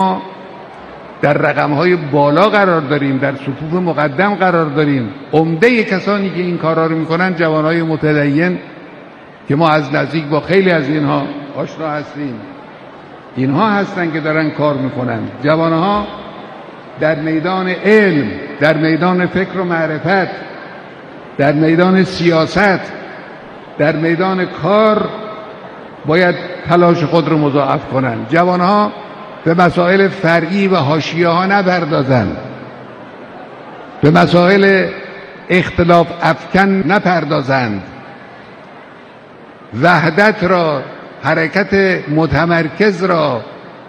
ما در رقم‌های بالا قرار داریم، در صفوف مقدم قرار داریم. عمده کسانی که این کارا رو میکنن جوانهای متدین که ما از نزدیک با خیلی از اینها آشنا هستیم، اینها هستن که دارن کار میکنن. جوانها در میدان علم، در میدان فکر و معرفت، در میدان سیاست، در میدان کار باید تلاش خود رو مضاعف کنند. جوانها به مسائل فرعی و حاشیه ها نپردازند، به مسائل اختلاف افکن نپردازند، وحدت را، حرکت متمرکز را،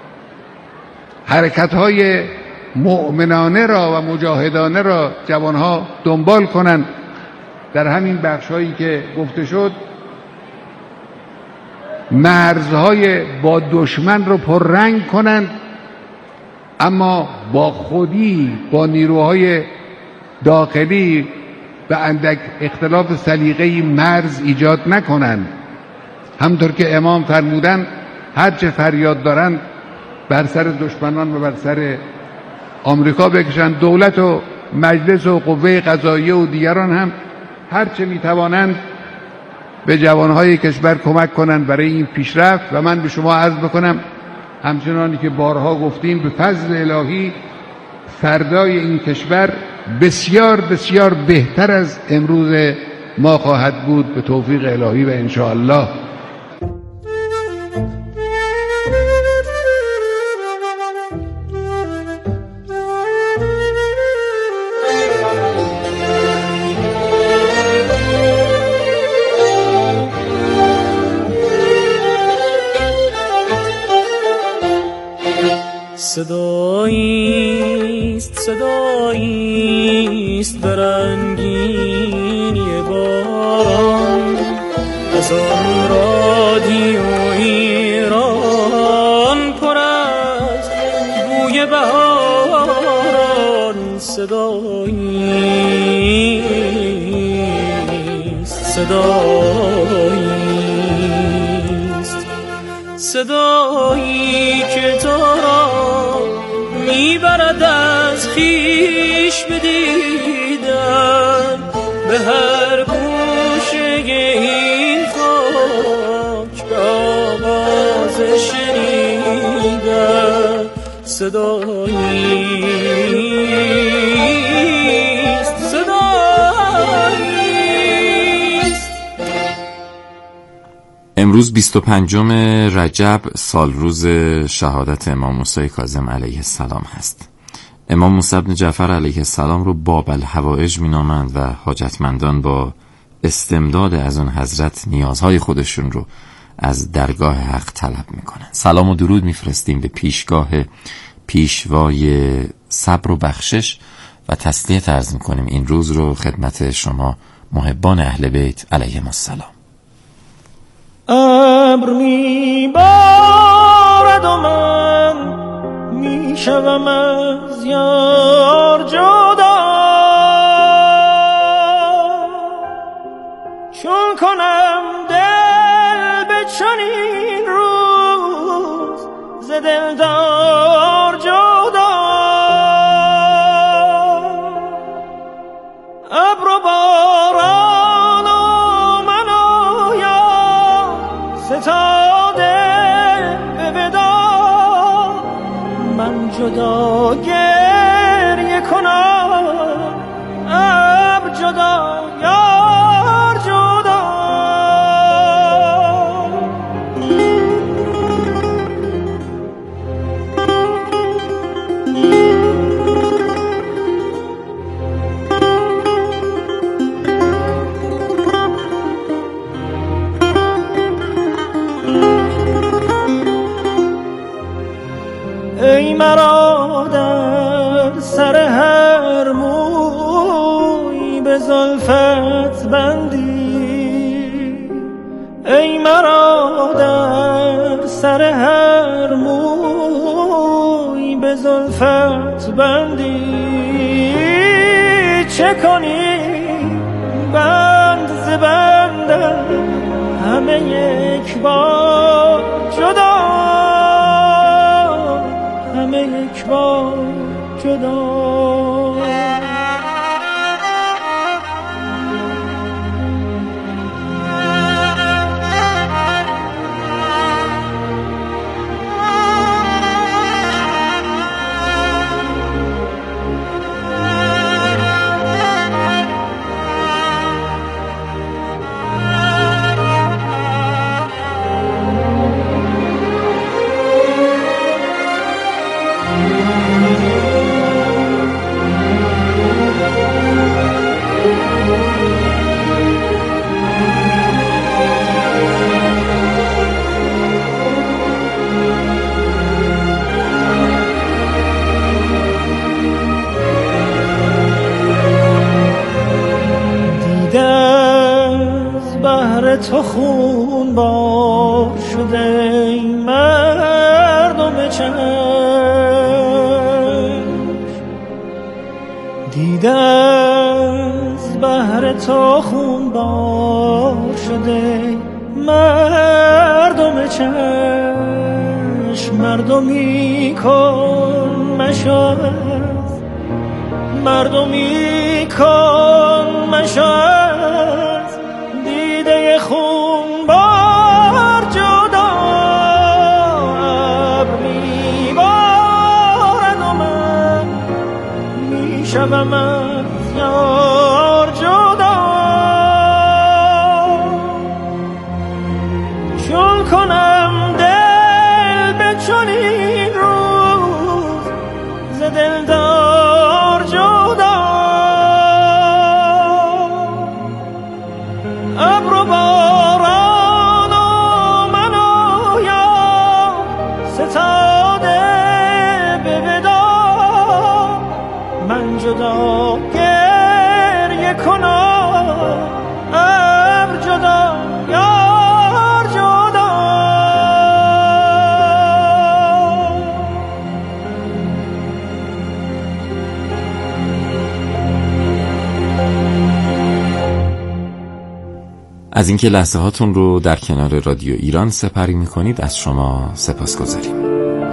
حرکت های مؤمنانه را و مجاهدانه را جوانها دنبال کنند. در همین بخش‌هایی که گفته شد مرزهای با دشمن رو پررنگ کنند، اما با خودی، با نیروهای داخلی به اندک اختلاف سلیقه‌ای مرز ایجاد نکنند. همطور که امام فرمودند هرچه فریاد دارند بر سر دشمنان و بر سر آمریکا بکشند. دولت و مجلس و قوه قضاییه و دیگران هم هرچه میتوانند به جوانهای کشور کمک کنند برای این پیشرفت. و من به شما عرض بکنم همچنانی که بارها گفتیم به فضل الهی فردای این کشور بسیار بسیار بهتر از امروز ما خواهد بود به توفیق الهی و انشاءالله. صداییست برنگینی باران از آن رادیو ایران پر از بوی بهاران. صدایی که تو را میبرد از خویش بدیدن به هر گوشه این خاک به آواز شنیدن. صداییست امروز 25 رجب سال روز شهادت امام موسی کاظم علیه السلام هست. امام موسی بن جعفر علیه السلام رو باب الحوائج مینامند و حاجتمندان با استمداد از اون حضرت نیازهای خودشون رو از درگاه حق طلب میکنن. سلام و درود میفرستیم به پیشگاه پیشوای صبر و بخشش و تسلیت عرض میکنیم این روز رو خدمت شما محبان اهل بیت علیهم السلام. ابر میبارد و من میشوم از یار جدا، چون کنم دل به چنین روز ز دلدار جدا. ابر و باران و من و یار ستاده به ودا، من جدا گریه کنم ابر جدا یار جدا. ای مرا در سر هر موی به زلفت بندی، ای مرا در سر هر موی به زلفت بندی، چه کنی بند ز بندم همه یک بار جدا، همه یک بار جدا. تو خون بار شده ای مردم چشم، دیده از بحر تو خون بار شده مردم چشم. مردمی کن مشاهد، مردمی کن مشاهد، دیده خون بار جدا. ابر میبارد و من میشوم از یار جدا. چون کنم دل به چنین روز ز دلدار جدا. ابر و باران و من و یار ستاده به وداع، من جدا گریه کنم، ابر جدا یار جدا. از اینکه لحظه هاتون رو در کنار رادیو ایران سپری میکنید از شما سپاسگزاریم.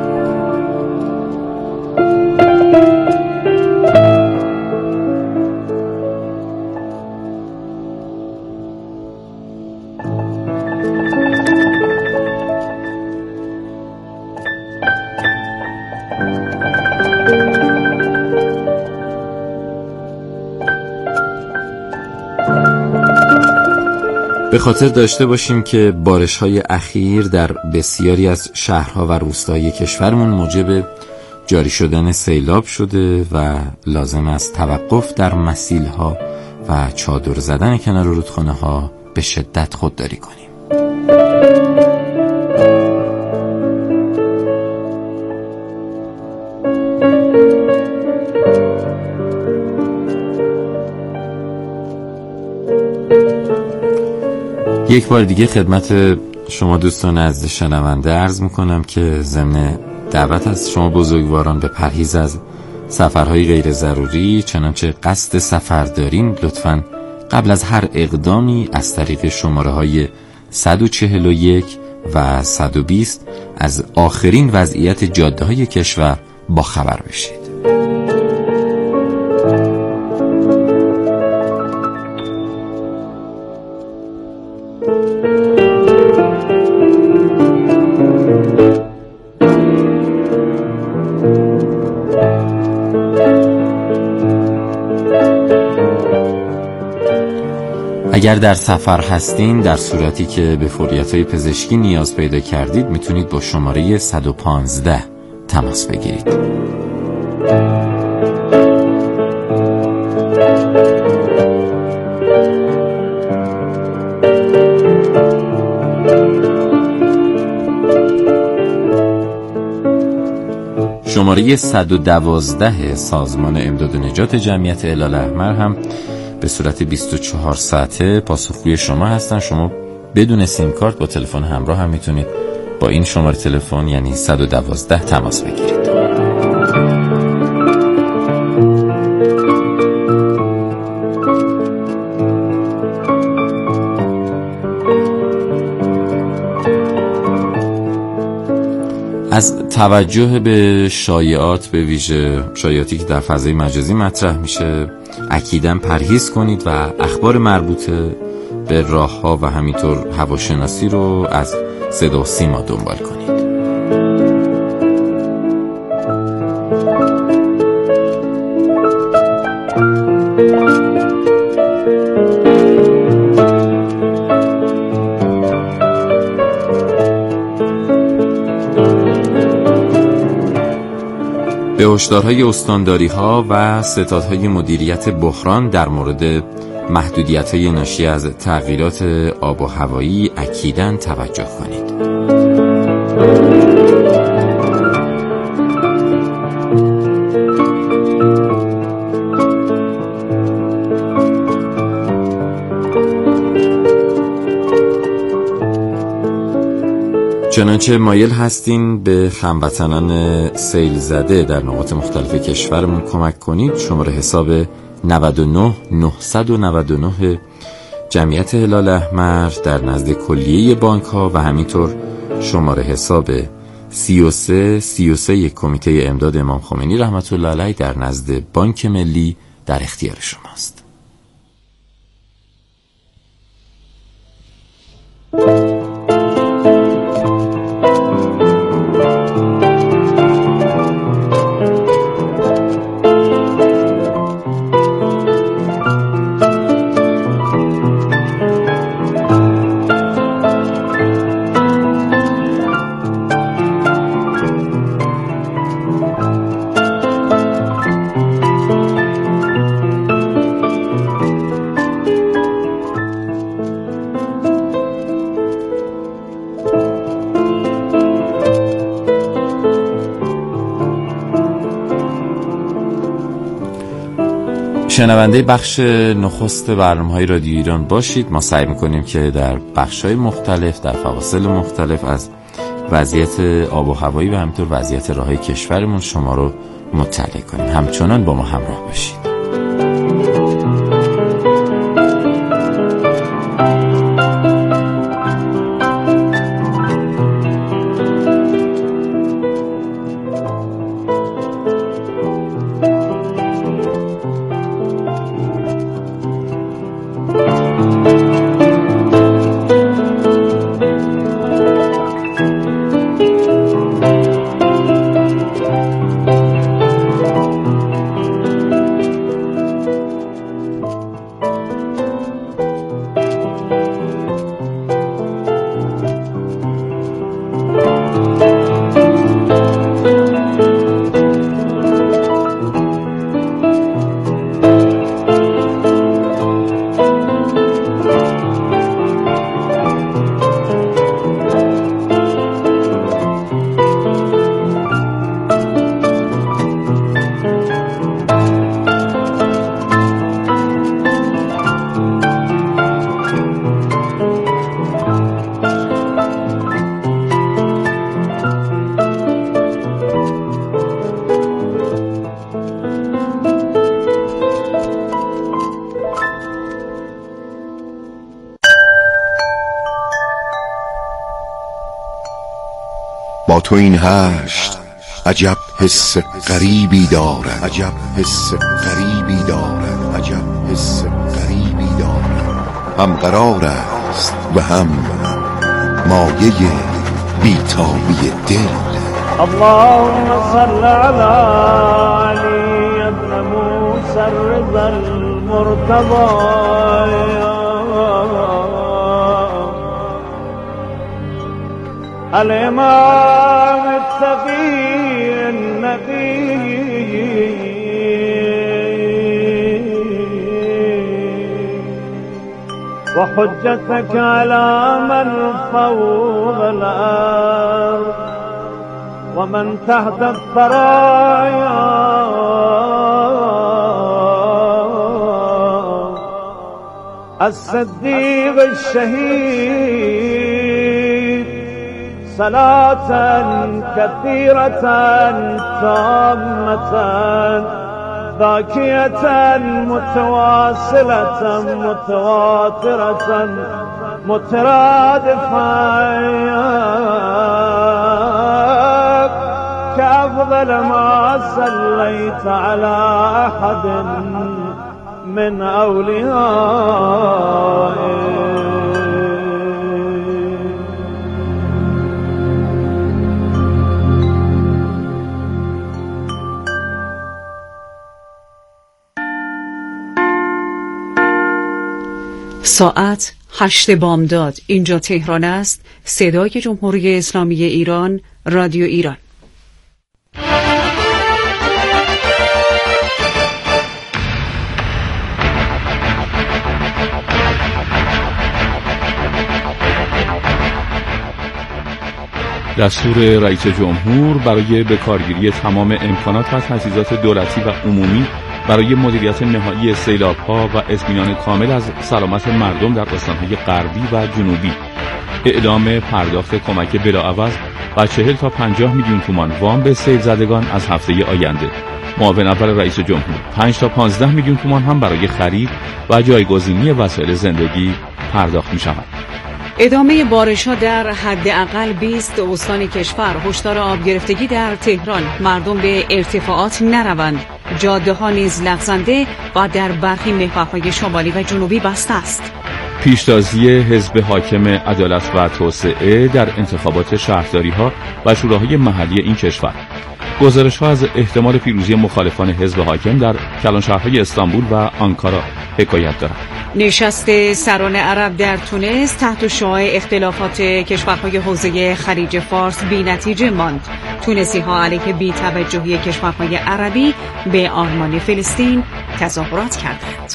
به خاطر داشته باشیم که بارش‌های اخیر در بسیاری از شهرها و روستاهای کشورمون موجب جاری شدن سیلاب شده و لازم است توقف در مسیل‌ها و چادر زدن کنار رودخانه‌ها به شدت خودداری کنیم. یک بار دیگه خدمت شما دوستان عزیز شنونده عرض میکنم که ضمن دعوت از شما بزرگواران به پرهیز از سفرهای غیر ضروری، چنانچه قصد سفر دارین لطفاً قبل از هر اقدامی از طریق شماره های 141 و 120 از آخرین وضعیت جاده های کشور با خبر بشید. اگر در سفر هستین، در صورتی که به فوریت‌های پزشکی نیاز پیدا کردید، میتونید با شماره 115 تماس بگیرید. شماره 112 سازمان امداد و نجات جمعیت هلال احمر هم به صورت 24 ساعته پاسخگوی شما هستن. شما بدون سیم کارت با تلفن همراه هم میتونید با این شماره تلفن یعنی 112 تماس بگیرید. از توجه به شایعات، به ویژه شایعاتی که در فضای مجازی مطرح میشه، اکیداً پرهیز کنید و اخبار مربوطه به راه‌ها و همینطور هواشناسی رو از صدا و سیما دنبال کنید. به هشدارهای استانداری‌ها و ستادهای مدیریت بحران در مورد محدودیت‌های ناشی از تغییرات آب و هوایی اکیداً توجه کنید. چنانچه مایل هستین به هموطنان سیل زده در نقاط مختلف کشورمون کمک کنید، شماره حساب 99 999 جمعیت هلال احمر در نزد کلیه بانک ها و همینطور شماره حساب 33 کمیته امداد امام خمینی رحمت الله علیه در نزد بانک ملی در اختیار شماست. شنونده بخش نخست برنامه‌های رادیو ایران باشید. ما سعی می‌کنیم که در بخش‌های مختلف، در فواصل مختلف از وضعیت آب و هوایی و همینطور وضعیت راههای کشورمون شما رو مطلع کنیم. همچنان با ما همراه باشید. با تو این هشت عجب حس غریبی دارد، عجب حس غریبی دارد، عجب حس غریبی دارد. هم قرار است و هم مایه بیتابی دل. اللهم صل على علی ابن موسی الرضا المرتضى الإمام التقي النقي وحجتك على من فوق الأرض ومن تحت الثرايا الصديق الشهيد صلاة كثيرة تامة ذاكية متواصلة متواترة مترادفة كأفضل ما صليت على أحد من أوليائك. ساعت 8 بامداد. اینجا تهران است. صدای جمهوری اسلامی ایران، رادیو ایران. دستور رئیس جمهور برای بکارگیری تمام امکانات و تجهیزات دولتی و عمومی برای مدیریت نهایی سیلاب‌ها و اطمینان کامل از سلامت مردم در استان‌های غربی و جنوبی. اعلام پرداخت کمک بلاعوض و 40 تا 50 میلیون تومان وام به سیل زدگان از هفته آینده. معاون اول رئیس جمهور 5 تا 15 میلیون تومان هم برای خرید و جایگزینی وسایل زندگی پرداخت می‌شود. ادامه بارش‌ها در حداقل 20 استان کشور. هشدار آب گرفتگی در تهران. مردم به ارتفاعات نروند. جاده‌ها نیز لغزنده و در برخی محورهای شمالی و جنوبی بسته است. پیشتازی حزب حاکم عدالت و توسعه در انتخابات شهرداری‌ها و شوراهای محلی این کشور. گزارش‌ها از احتمال پیروزی مخالفان حزب حاکم در کلانشهرهای استانبول و آنکارا حکایت دارد. نشست سران عرب در تونس تحت شعاع اختلافات کشورهای حوزه خلیج فارس بی‌نتیجه ماند. تونسی‌ها علیه بی‌توجهی کشورهای عربی به آرمان فلسطین تظاهرات کردند.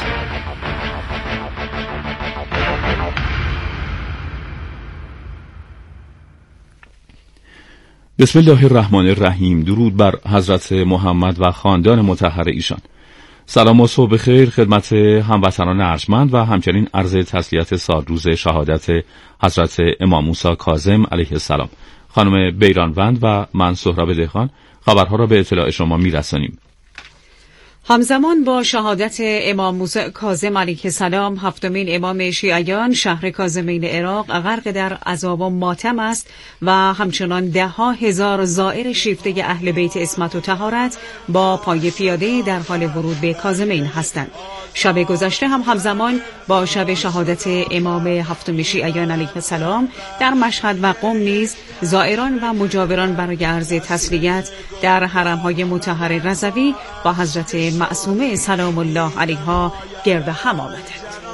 بسم الله الرحمن الرحیم. درود بر حضرت محمد و خاندان مطهر ایشان. سلام و صبح خیر خدمت هموطنان ارجمند و همچنین عرض تسلیت سالروز شهادت حضرت امام موسی کاظم علیه السلام. خانم بیرانوند و من سهراب دهقان خبرها را به اطلاع شما میرسانیم. همزمان با شهادت امام موسی کاظم علیه السلام، هفتمین امام شیعیان شهر کاظمین عراق غرق در عذاب و ماتم است و همچنان ده‌ها هزار زائر شیفته اهل بیت عصمت و طهارت با پای پیاده در حال ورود به کاظمین هستند. شب گذشته هم همزمان با شب شهادت امام هفتم شیعیان علیه السلام در مشهد و قم نیز زائران و مجاوران برای عرض تسلیت در حرم‌های مطهر رضوی با حضرت معصومه سلام الله علیها گرد هم آمدند.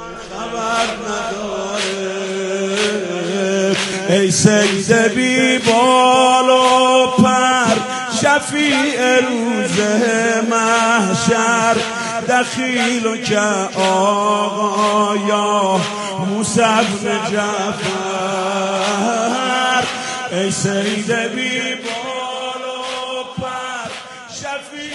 ای سجده بی بال و پر، شفیع روز محشر، دخیل و که آقایا موسی بن جعفر. ای سجده بی بال و پر، شفیع.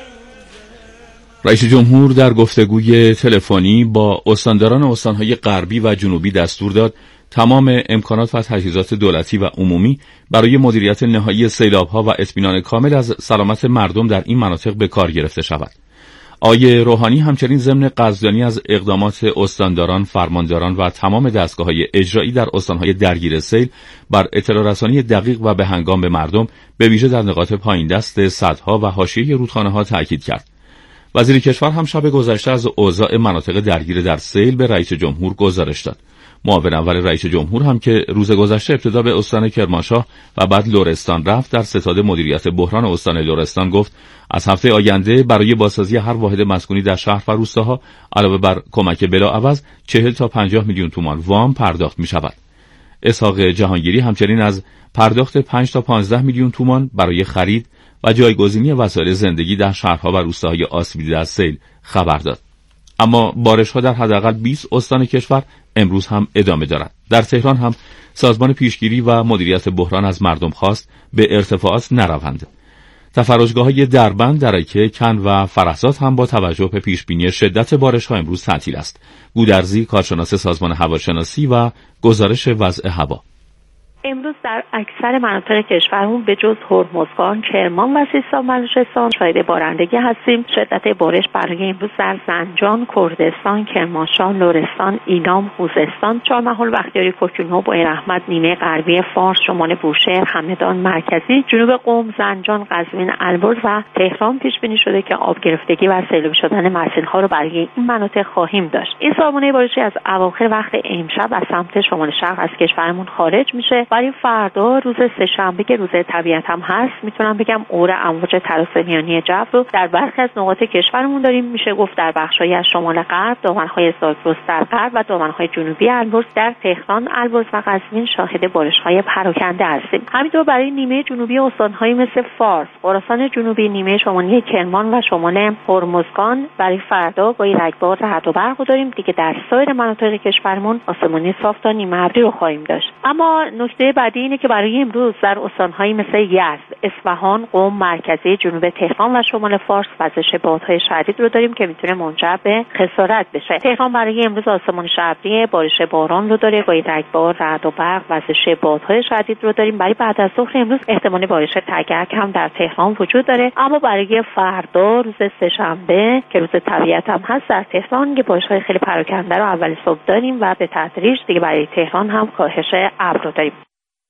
رئیس جمهور در گفتگوی تلفنی با استانداران استانهای غربی و جنوبی دستور داد تمام امکانات و تجهیزات دولتی و عمومی برای مدیریت نهایی سیلاب‌ها و اطمینان کامل از سلامت مردم در این مناطق به کار گرفته شود. آقای روحانی همچنین ضمن قدردانی از اقدامات استانداران، فرمانداران و تمام دستگاه‌های اجرایی در استانهای درگیر سیل بر اطلاع رسانی دقیق و به هنگام به مردم، به ویژه در نقاط پایین دست سدها و حاشیه رودخانه‌ها تاکید کرد. وزیر کشور هم شب گذشته از اوضاع مناطق درگیر در سیل به رئیس جمهور گزارش داد. معاون اول رئیس جمهور هم که روز گذشته ابتدا به استان کرمانشاه و بعد لرستان رفت، در ستاد مدیریت بحران استان لرستان گفت از هفته آینده برای بازسازی هر واحد مسکونی در شهر و روستاها علاوه بر کمک بلاعوض 40 تا 50 میلیون تومان وام پرداخت می شود. اسحاق جهانگیری همچنین از پرداخت 5 تا 15 میلیون تومان برای خرید و جایگزینی وسایل زندگی در شهرها و روستاهای آسیب دیده از سیل خبر داد. اما بارش‌ها در حداقل 20 استان کشور امروز هم ادامه دارد. در تهران هم سازمان پیشگیری و مدیریت بحران از مردم خواست به ارتفاعات نروند. تفرجگاه‌های دربند، درکه، کن و فرهزاد هم با توجه به پیشبینی شدت بارش‌ها امروز تعطیل است. گودرزی، کارشناس سازمان هواشناسی و گزارش وضع هوا. امروز در اکثر مناطق کشورمون به جز هرمزگان، کرمان و سیستان و بلوچستان شاهد بارندگی هستیم. شدت بارش برای امروز در زنجان، کردستان، کرمانشاه، لرستان، ایلام، خوزستان، چهارمحال، بختیاری، کوکنو، بوئرحمد، نیمه غربی فارس، شمال بوشهر، همدان مرکزی، جنوب قم، زنجان، قزوین، البرز و تهران پیش بینی شده که آب گرفتگی و سیلاب شدن مسیرها رو برای این مناطق خواهیم داشت. این سامانه بارشی از اواخر وقت امشب از سمت شمال شرق از کشورمون خارج میشه. برای فردا روز سه‌شنبه که روز طبیعت هم هست، میتونم بگم اور امواج تراس میانی جو رو در برخی از نقاط کشورمون داریم. میشه گفت در بخش‌های از شمال غرب، دامن‌های زاگرس در غرب و دامن‌های جنوبی البرز، در تهران، البرز و قزوین شاهد بارش‌های پراکنده هستیم. همینطور برای نیمه جنوبی استان‌هایی مثل فارس، خراسان جنوبی، نیمه شمالی کرمان و شمال هرمزگان برای فردا با رگبار، رعد و برق داریم. دیگه در سایر مناطق کشورمون آسمانی صاف تا نیمه ابری رو خواهیم داشت. اما نکته بعدی اینه که برای امروز در استان‌هایی مثل یزد، اصفهان، قم، مرکزی، جنوب تهران و شمال فارس وزش بادهای شدید رو داریم که میتونه منجر به خسارت بشه. تهران برای امروز آسمان ابری، بارش باران رو داره با رگبار، رعد و برق، وزش بادهای شدید رو داریم. برای بعد از ظهر امروز احتمال بارش تگرگ هم در تهران وجود داره. اما برای فردا روز سه‌شنبه که روز طبیعت هم هست، در تهران که بارش‌های خیلی پراکنده رو اول صبح داریم و به تدریج دیگه برای تهران هم کاهش ابر رو داریم.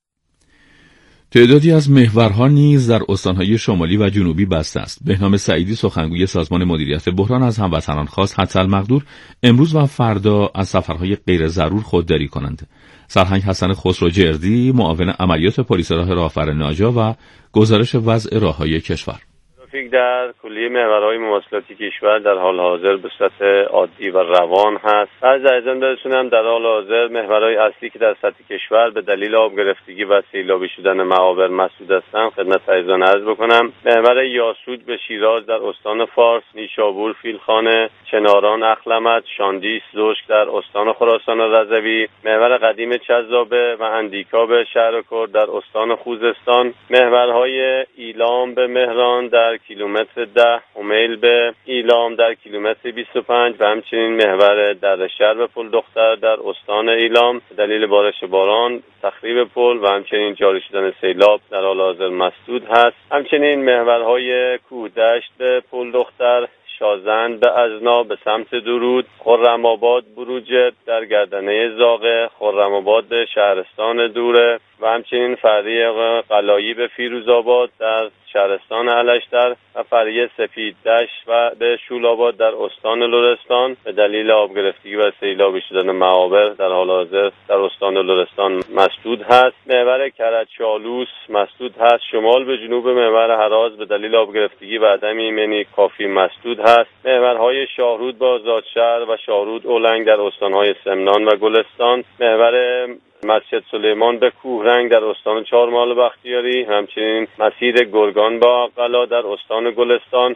تعدادی از محورها نیز در استانهای شمالی و جنوبی بسته است. بهنام سعیدی سخنگوی سازمان مدیریت بحران از هموطنان خواست حداقل امروز و فردا از سفرهای غیر ضرور خودداری کنند. سرهنگ حسن خسروجردی معاون عملیات پلیس راه رهبر ناجا و گزارش وضع راههای کشور. ترافیک در کلیه محورهای مواصلاتی کشور در حال حاضر به صورت عادی و روان هست. از ارزم برسونم در حال حاضر محورهای اصلی که در سطح کشور به دلیل آب گرفتگی و سیلابی شدن معابر مسدود هستند خدمت عزیزان عرض بکنم. محور یاسوج به شیراز در استان فارس، نیشابور، فیلخانه، چناران، اخلمت، شاندیس، زوشک در استان خراسان رضوی، محور قدیم چذابه و اندیکا به شهر کرد در استان خوزستان، محورهای ایلام به مهران در کیلومتر 10، همیل به ایلام در کیلومتر 25 و همچنین محور دردشهر به پل دختر در استان ایلام دلیل بارش باران تخریب پل و همچنین جاری شدن سیلاب در حال حاضر مسدود هست. همچنین محورهای کوهدشت به پل دختر، شازند به ازنا به سمت درود، خرم‌آباد بروجرد در گردنه زاغه، خرم‌آباد به شهرستان دوره و همچنین فرعی قلایی به فیروزآباد در شهرستان الشتر و فرعی سپیددشت و به شولاباد در استان لرستان به دلیل آب گرفتگی و سیلابی شدن معابر در حال حاضر در استان لرستان مسدود هست. محور کرج‌چالوس مسدود هست. شمال به جنوب محور هراز به دلیل آب گرفتگی و عدم ایمنی کافی مسدود هست. محورهای شاهرود به آزادشهر و شاهرود اولنگ در استانهای سمنان و گلستان، محور مسجد سلیمان به کوهرنگ در استان چهارمحال و بختیاری، همچنین مسیر گرگان با قلا در استان گلستان.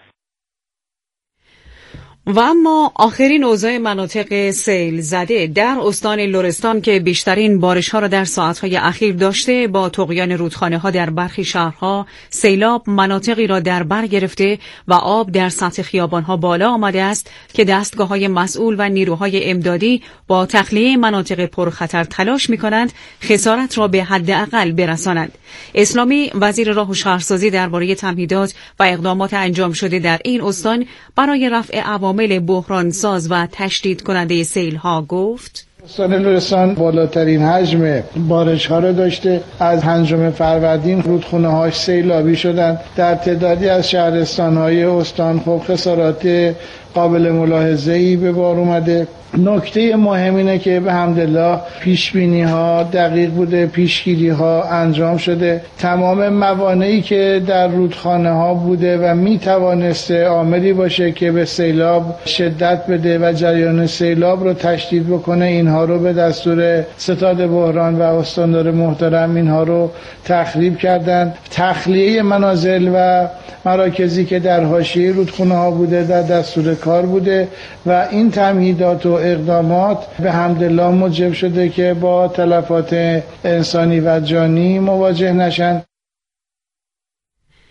و اما آخرین اوضاع مناطق سیل زده در استان لرستان که بیشترین بارش‌ها را در ساعت‌های اخیر داشته، با طغیان رودخانه‌ها در برخی شهرها سیلاب مناطقی را در بر گرفته و آب در سطح خیابان‌ها بالا آمده است که دستگاه‌های مسئول و نیروهای امدادی با تخلیه مناطق پرخطر تلاش می‌کنند خسارت را به حداقل برسانند. اسلامی وزیر راه و شهرسازی درباره تمهیدات و اقدامات انجام شده در این استان برای رفع عوامل بحران ساز و تشدید کننده سیل‌ها گفت: استان لرستان بالاترین حجم بارش ها را داشته. از 5 فروردین رودخونه هاش سیلابی شدند. در تعدادی از شهرستان های استان خب خسارات قابل ملاحظه‌ای به بار اومده. نکته مهم اینه که به حمدالله پیشبینی ها دقیق بوده، پیشگیری ها انجام شده. تمام موانعی که در رودخانه ها بوده و می توانسته عاملی باشه که به سیلاب شدت بده و جریان سیلاب رو تشدید بکنه، اینها رو به دستور ستاد بحران و استاندار محترم اینها رو تخریب کردن. تخلیه منازل و مراکزی که در حاشیه رودخانه ها بوده در دستور کار بوده و این تمهیدات و اقدامات به حمدالله موجب شده که با تلفات انسانی و جانی مواجه نشن.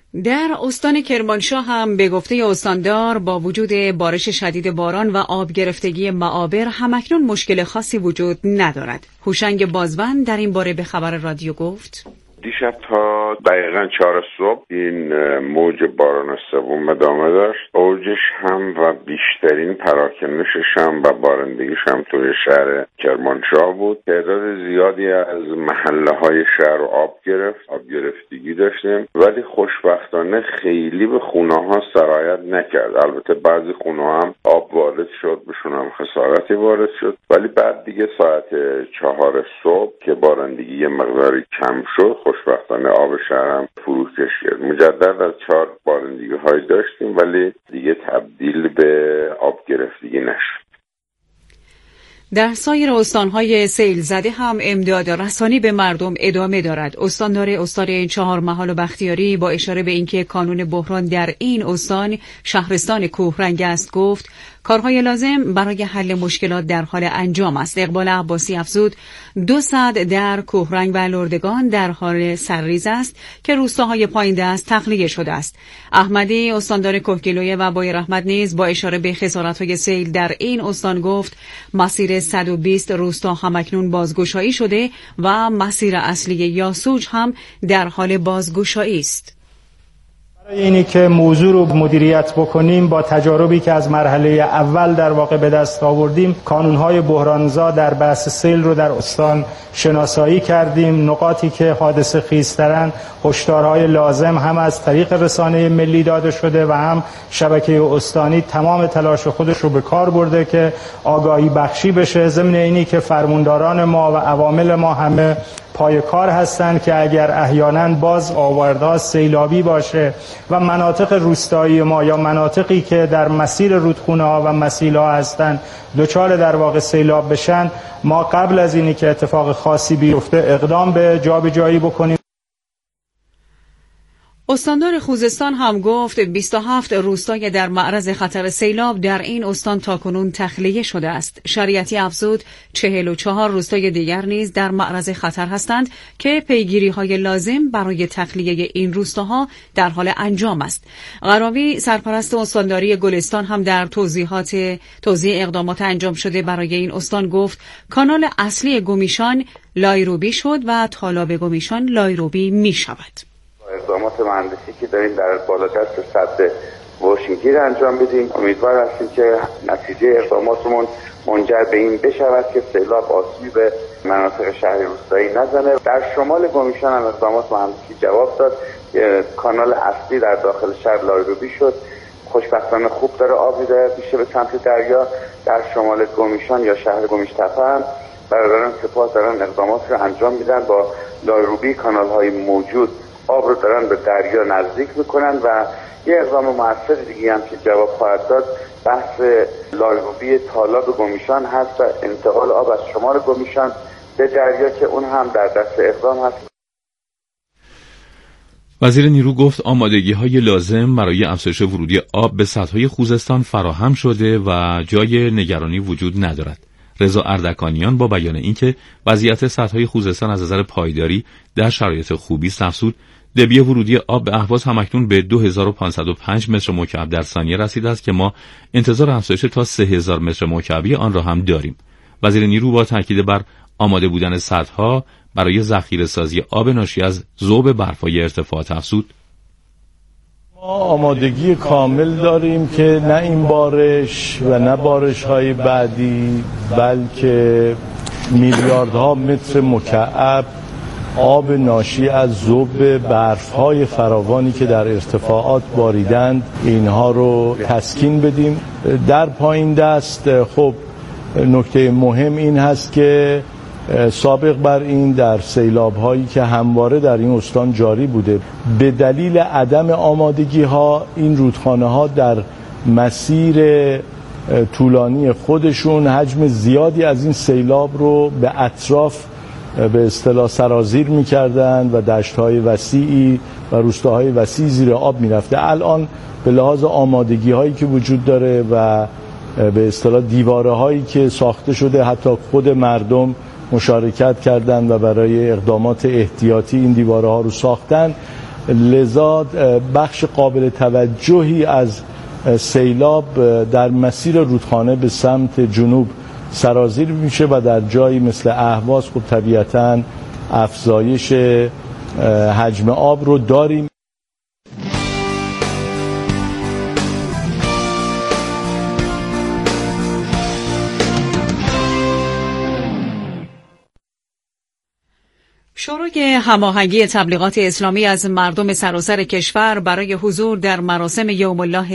در استان کرمانشاه هم به گفته استاندار با وجود بارش شدید باران و آب گرفتگی معابر همکنون مشکل خاصی وجود ندارد. هوشنگ بازوند در این باره به خبر رادیو گفت: دیشب تا دقیقا 4 صبح این موج باران سوم ادامه داشت. اوجش هم و بیشترین پراکنشش هم و بارندگیش هم توی شهر کرمانشاه بود. تعداد زیادی از محله های شهر آب گرفتگی داشتیم، ولی خوشبختانه خیلی به خونه ها سرایت نکرد. البته بعضی خونه هم آب وارد شد، بهشون هم خسارتی وارد شد، ولی بعد دیگه ساعت 4 صبح که بارندگی یه مقداری کم شد، خوشبختانه آب شهر هم فروکش کرد. مجدد از 4 بارندگی های داشتیم، ولی دیگه تبدیل به آب گرفتگی نشد. در سایر استانهای سیل زده هم امداد رسانی به مردم ادامه دارد. استاندار استان چهارمحال و بختیاری با اشاره به اینکه کانون بحران در این استان شهرستان کوهرنگ است گفت کارهای لازم برای حل مشکلات در حال انجام است. اقبال عباسی افزود 2 سد در کوهرنگ و لردگان در حال سرریز است که روستاهای پایین دست تخلیه شده است. احمدی استاندار کهگیلویه و بای رحمت نیز با اشاره به خسارت‌های سیل در این استان گفت مسیر 120 روستا همکنون بازگشایی شده و مسیر اصلی یاسوج هم در حال بازگشایی است. برای اینی که موضوع رو مدیریت بکنیم با تجاربی که از مرحله اول در واقع به دست آوردیم، کانون‌های بحرانزا در بحث سیل رو در استان شناسایی کردیم. نقاطی که حادثه خیزترن هشدارهای لازم هم از طریق رسانه ملی داده شده و هم شبکه استانی تمام تلاش خودش رو به کار برده که آگاهی بخشی بشه. ضمن اینی که فرمانداران ما و عوامل ما همه پای کار هستند که اگر احیانا باز آوردها سیلابی باشه و مناطق روستایی ما یا مناطقی که در مسیر رودخونه ها و مسیل‌ها هستند دچار در واقع سیلاب بشن، ما قبل از اینی که اتفاق خاصی بیفته اقدام به جابجایی بکنیم. استاندار خوزستان هم گفت 27 روستای در معرض خطر سیلاب در این استان تاکنون تخلیه شده است. شریعتی افزود 44 روستای دیگر نیز در معرض خطر هستند که پیگیری‌های لازم برای تخلیه این روستاها در حال انجام است. قراوی سرپرست استانداری گلستان هم در توضیح اقدامات انجام شده برای این استان گفت کانال اصلی گمیشان لایروبی شد و تالاب گمیشان لایروبی می شود. اقدامات مهندسی که داریم در بالادست سد واشنگتن انجام بدیم، امیدوار هستیم که نتیجه اقداماتمون منجر به این بشود که سیلاب آسیبی به مناطق شهری روستایی نزنه. در شمال گمیشان هم اقدامات مهندسی جواب داد. کانال اصلی در داخل شهر لایروبی شد. خوشبختانه خوب داره آب هدایت میشه به سمت دریا. در شمال گمیشان یا شهر گمیشتپه هم برادران سپاه دارن اقدامات رو انجام میدن. با لایروبی کانال های موجود آب رو دارن به دریا نزدیک میکنن و یه اقدام موثر دیگه هم که جواب خواهد داد بحث لایروبی تالاب گمیشان هست و انتقال آب از شمال گمیشان به دریا که اون هم در دست اقدام هست. وزیر نیرو گفت آمادگی‌های لازم برای افزایش ورودی آب به سدهای خوزستان فراهم شده و جای نگرانی وجود ندارد. رضا اردکانیان با بیان اینکه وضعیت سدهای خوزستان از نظر پایداری در شرایط خوبی است افزود دبی ورودی آب به اهواز همکنون به 2505 متر مکعب در ثانیه رسیده است که ما انتظار افزایش تا 3000 متر مکعبی آن را هم داریم. وزیر نیرو با تاکید بر آماده بودن سدها برای ذخیره‌سازی آب ناشی از ذوب برف‌های ارتفاعات افزود ما آمادگی کامل داریم که نه این بارش و نه بارش‌های بعدی بلکه میلیاردها متر مکعب آب ناشی از ذوب برف‌های فراوانی که در ارتفاعات باریدند اینها رو تسکین بدیم. در پایین دست خب نکته مهم این هست که سابق بر این در سیلاب‌هایی که همواره در این استان جاری بوده به دلیل عدم آمادگی‌ها این رودخانه‌ها در مسیر طولانی خودشون حجم زیادی از این سیلاب رو به اطراف به اصطلاح سرازیر می‌کردند و دشت‌های وسیعی و روستاهای وسیع زیر آب می‌رفته. الان به لحاظ آمادگی‌هایی که وجود داره و به اصطلاح دیواره‌هایی که ساخته شده حتی خود مردم مشارکت کردند و برای اقدامات احتیاطی این دیواره‌ها رو ساختن، لذا بخش قابل توجهی از سیلاب در مسیر رودخانه به سمت جنوب سرازیر میشه و در جایی مثل اهواز خب طبیعتاً افزایش حجم آب رو داریم. شروع هماهنگی تبلیغات اسلامی از مردم سراسر کشور برای حضور در مراسم یوم الله